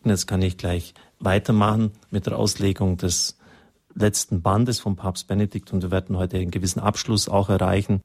Jetzt kann ich gleich weitermachen mit der Auslegung des letzten Bandes von Papst Benedikt und wir werden heute einen gewissen Abschluss auch erreichen.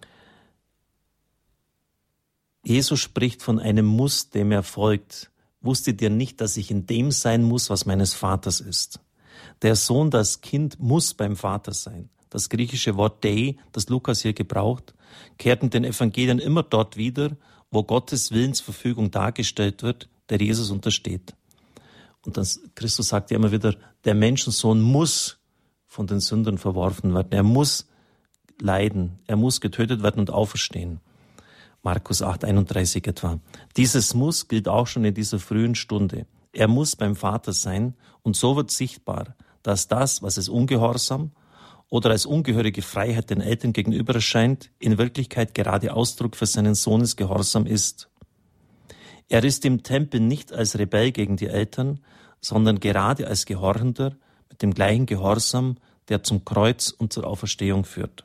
Jesus spricht von einem Muss, dem er folgt. Wusstet ihr nicht, dass ich in dem sein muss, was meines Vaters ist? Der Sohn, das Kind, muss beim Vater sein. Das griechische Wort Dei, das Lukas hier gebraucht, kehrt in den Evangelien immer dort wieder, wo Gottes Willensverfügung dargestellt wird, der Jesus untersteht. Und das, Christus sagt ja immer wieder, der Menschensohn muss von den Sündern verworfen werden. Er muss leiden, er muss getötet werden und auferstehen. Markus 8,31 etwa. Dieses Muss gilt auch schon in dieser frühen Stunde. Er muss beim Vater sein und so wird sichtbar, dass das, was es ungehorsam oder als ungehörige Freiheit den Eltern gegenüber erscheint, in Wirklichkeit gerade Ausdruck für seinen Sohnes Gehorsam ist. Er ist im Tempel nicht als Rebell gegen die Eltern, sondern gerade als Gehorchender mit dem gleichen Gehorsam, der zum Kreuz und zur Auferstehung führt.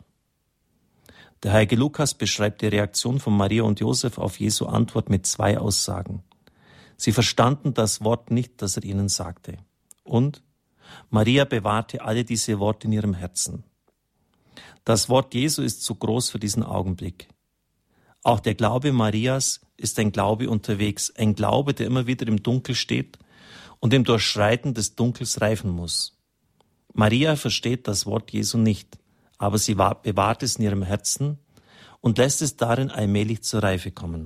Der heilige Lukas beschreibt die Reaktion von Maria und Josef auf Jesu Antwort mit 2 Aussagen. Sie verstanden das Wort nicht, das er ihnen sagte. Und Maria bewahrte alle diese Worte in ihrem Herzen. Das Wort Jesu ist zu groß für diesen Augenblick. Auch der Glaube Marias ist ein Glaube unterwegs, ein Glaube, der immer wieder im Dunkel steht und im Durchschreiten des Dunkels reifen muss. Maria versteht das Wort Jesu nicht, aber sie bewahrt es in ihrem Herzen und lässt es darin allmählich zur Reife kommen.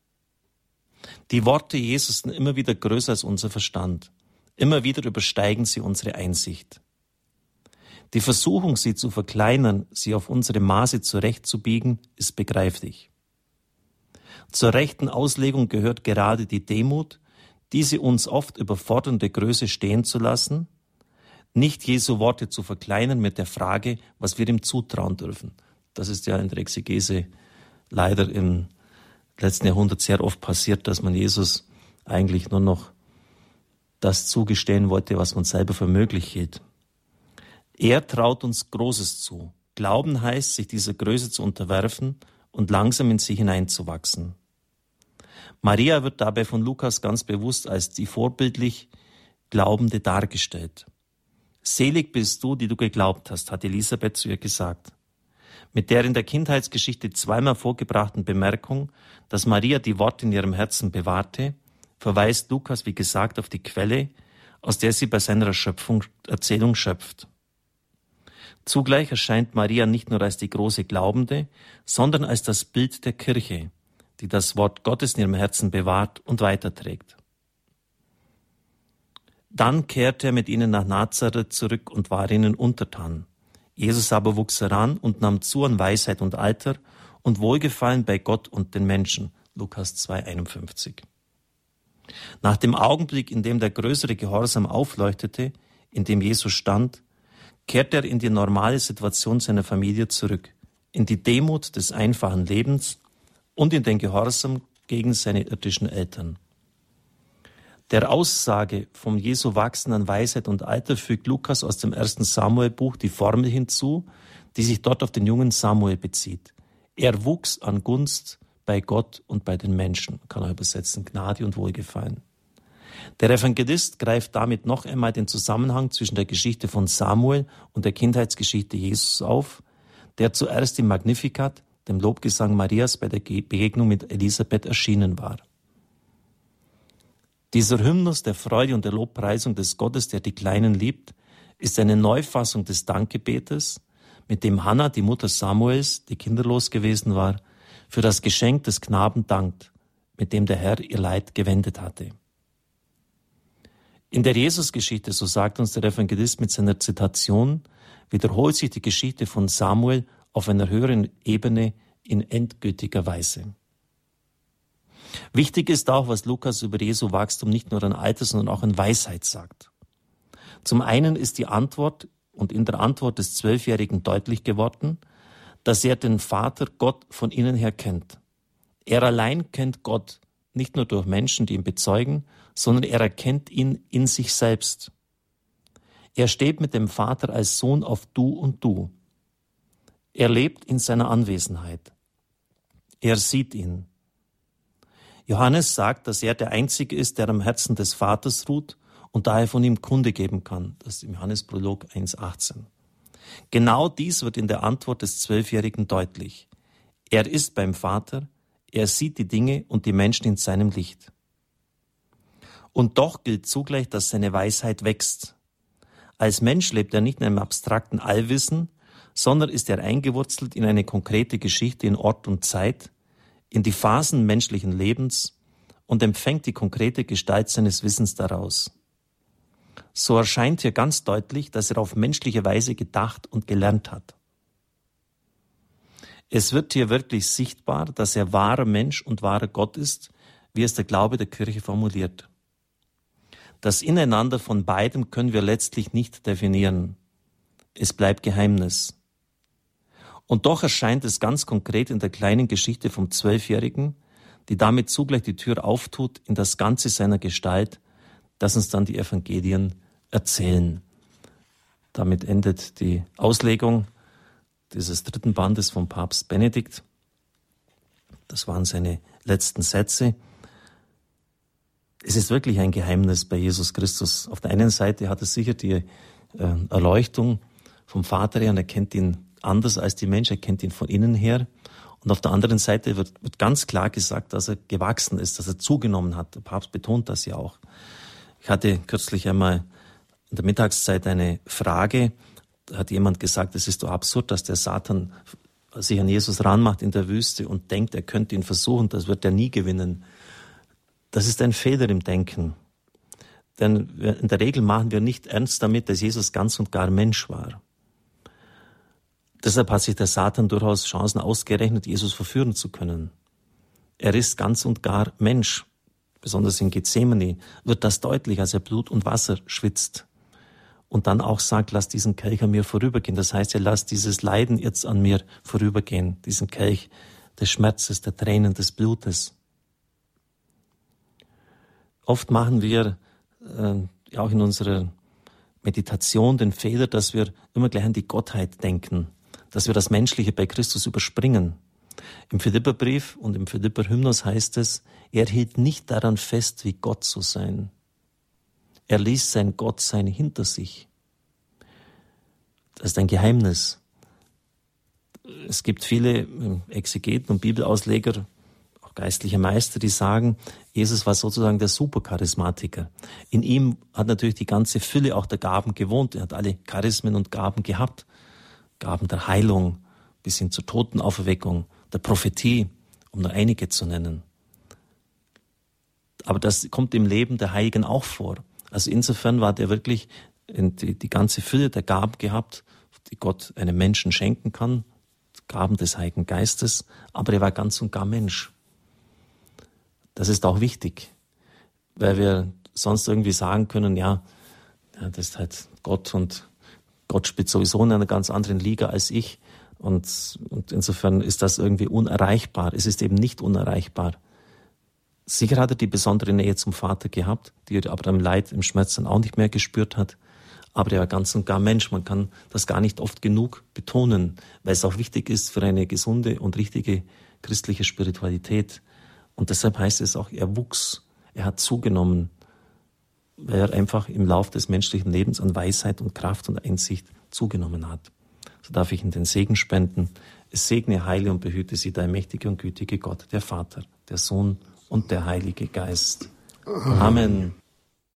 Die Worte Jesus sind immer wieder größer als unser Verstand. Immer wieder übersteigen sie unsere Einsicht. Die Versuchung, sie zu verkleinern, sie auf unsere Maße zurechtzubiegen, ist begreiflich. Zur rechten Auslegung gehört gerade die Demut, diese uns oft überfordernde Größe stehen zu lassen, nicht Jesu Worte zu verkleinern mit der Frage, was wir ihm zutrauen dürfen. Das ist ja in der Exegese leider im letzten Jahrhundert sehr oft passiert, dass man Jesus eigentlich nur noch das zugestehen wollte, was man selber für möglich hielt. Er traut uns Großes zu. Glauben heißt, sich dieser Größe zu unterwerfen und langsam in sie hineinzuwachsen. Maria wird dabei von Lukas ganz bewusst als die vorbildlich Glaubende dargestellt. Selig bist du, die du geglaubt hast, hat Elisabeth zu ihr gesagt. Mit der in der Kindheitsgeschichte 2-mal vorgebrachten Bemerkung, dass Maria die Worte in ihrem Herzen bewahrte, verweist Lukas, wie gesagt, auf die Quelle, aus der sie bei seiner Erzählung schöpft. Zugleich erscheint Maria nicht nur als die große Glaubende, sondern als das Bild der Kirche, die das Wort Gottes in ihrem Herzen bewahrt und weiterträgt. Dann kehrte er mit ihnen nach Nazareth zurück und war ihnen untertan. Jesus aber wuchs heran und nahm zu an Weisheit und Alter und Wohlgefallen bei Gott und den Menschen. Lukas 2,51. Nach dem Augenblick, in dem der größere Gehorsam aufleuchtete, in dem Jesus stand, kehrte er in die normale Situation seiner Familie zurück, in die Demut des einfachen Lebens und in den Gehorsam gegen seine irdischen Eltern. Der Aussage vom Jesu Wachsen an Weisheit und Alter fügt Lukas aus dem 1. Samuel-Buch die Formel hinzu, die sich dort auf den jungen Samuel bezieht. Er wuchs an Gunst bei Gott und bei den Menschen. Man kann auch übersetzen, Gnade und Wohlgefallen. Der Evangelist greift damit noch einmal den Zusammenhang zwischen der Geschichte von Samuel und der Kindheitsgeschichte Jesus auf, der zuerst im Magnificat, dem Lobgesang Marias, bei der Begegnung mit Elisabeth erschienen war. Dieser Hymnus der Freude und der Lobpreisung des Gottes, der die Kleinen liebt, ist eine Neufassung des Dankgebetes, mit dem Hannah, die Mutter Samuels, die kinderlos gewesen war, für das Geschenk des Knaben dankt, mit dem der Herr ihr Leid gewendet hatte. In der Jesusgeschichte, so sagt uns der Evangelist mit seiner Zitation, wiederholt sich die Geschichte von Samuel auf einer höheren Ebene in endgültiger Weise. Wichtig ist auch, was Lukas über Jesu Wachstum nicht nur an Alter, sondern auch an Weisheit sagt. Zum einen ist die Antwort und in der Antwort des 12-Jährigen deutlich geworden, dass er den Vater Gott von innen her kennt. Er allein kennt Gott, nicht nur durch Menschen, die ihn bezeugen, sondern er erkennt ihn in sich selbst. Er steht mit dem Vater als Sohn auf Du und Du. Er lebt in seiner Anwesenheit. Er sieht ihn. Johannes sagt, dass er der Einzige ist, der am Herzen des Vaters ruht und daher von ihm Kunde geben kann. Das ist im Johannesprolog 1,18. Genau dies wird in der Antwort des 12-Jährigen deutlich. Er ist beim Vater, er sieht die Dinge und die Menschen in seinem Licht. Und doch gilt zugleich, dass seine Weisheit wächst. Als Mensch lebt er nicht in einem abstrakten Allwissen, sondern ist er eingewurzelt in eine konkrete Geschichte in Ort und Zeit, in die Phasen menschlichen Lebens und empfängt die konkrete Gestalt seines Wissens daraus. So erscheint hier ganz deutlich, dass er auf menschliche Weise gedacht und gelernt hat. Es wird hier wirklich sichtbar, dass er wahrer Mensch und wahrer Gott ist, wie es der Glaube der Kirche formuliert. Das Ineinander von beidem können wir letztlich nicht definieren. Es bleibt Geheimnis. Und doch erscheint es ganz konkret in der kleinen Geschichte vom 12-Jährigen, die damit zugleich die Tür auftut in das Ganze seiner Gestalt, das uns dann die Evangelien erzählen. Damit endet die Auslegung dieses 3. Bandes von Papst Benedikt. Das waren seine letzten Sätze. Es ist wirklich ein Geheimnis bei Jesus Christus. Auf der einen Seite hat er sicher die Erleuchtung vom Vater her und er kennt ihn anders als die Menschen, er kennt ihn von innen her. Und auf der anderen Seite wird ganz klar gesagt, dass er gewachsen ist, dass er zugenommen hat. Der Papst betont das ja auch. Ich hatte kürzlich einmal in der Mittagszeit eine Frage. Da hat jemand gesagt, es ist doch absurd, dass der Satan sich an Jesus ranmacht in der Wüste und denkt, er könnte ihn versuchen, das wird er nie gewinnen. Das ist ein Fehler im Denken. Denn in der Regel machen wir nicht ernst damit, dass Jesus ganz und gar Mensch war. Deshalb hat sich der Satan durchaus Chancen ausgerechnet, Jesus verführen zu können. Er ist ganz und gar Mensch. Besonders in Gethsemane wird das deutlich, als er Blut und Wasser schwitzt. Und dann auch sagt, lass diesen Kelch an mir vorübergehen. Das heißt, er lässt dieses Leiden jetzt an mir vorübergehen. Diesen Kelch des Schmerzes, der Tränen, des Blutes. Oft machen wir auch in unserer Meditation den Fehler, dass wir immer gleich an die Gottheit denken, dass wir das Menschliche bei Christus überspringen. Im Philipperbrief und im Philipper-Hymnus heißt es, er hielt nicht daran fest, wie Gott zu sein. Er ließ sein Gottsein hinter sich. Das ist ein Geheimnis. Es gibt viele Exegeten und Bibelausleger, auch geistliche Meister, die sagen, Jesus war sozusagen der Supercharismatiker. In ihm hat natürlich die ganze Fülle auch der Gaben gewohnt. Er hat alle Charismen und Gaben gehabt. Gaben der Heilung bis hin zur Totenauferweckung, der Prophetie, um nur einige zu nennen. Aber das kommt im Leben der Heiligen auch vor. Also insofern war der wirklich die ganze Fülle der Gaben gehabt, die Gott einem Menschen schenken kann, Gaben des Heiligen Geistes, aber er war ganz und gar Mensch. Das ist auch wichtig, weil wir sonst irgendwie sagen können, ja, das ist halt Gott und Gott spielt sowieso in einer ganz anderen Liga als ich und insofern ist das irgendwie unerreichbar. Es ist eben nicht unerreichbar. Sicher hat er die besondere Nähe zum Vater gehabt, die er aber am Leid, im Schmerz dann auch nicht mehr gespürt hat. Aber er war ganz und gar Mensch. Man kann das gar nicht oft genug betonen, weil es auch wichtig ist für eine gesunde und richtige christliche Spiritualität. Und deshalb heißt es auch, er wuchs, er hat zugenommen, weil er einfach im Lauf des menschlichen Lebens an Weisheit und Kraft und Einsicht zugenommen hat. So darf ich Ihnen den Segen spenden. Es segne, heile und behüte Sie, der mächtige und gütige Gott, der Vater, der Sohn und der Heilige Geist. Amen.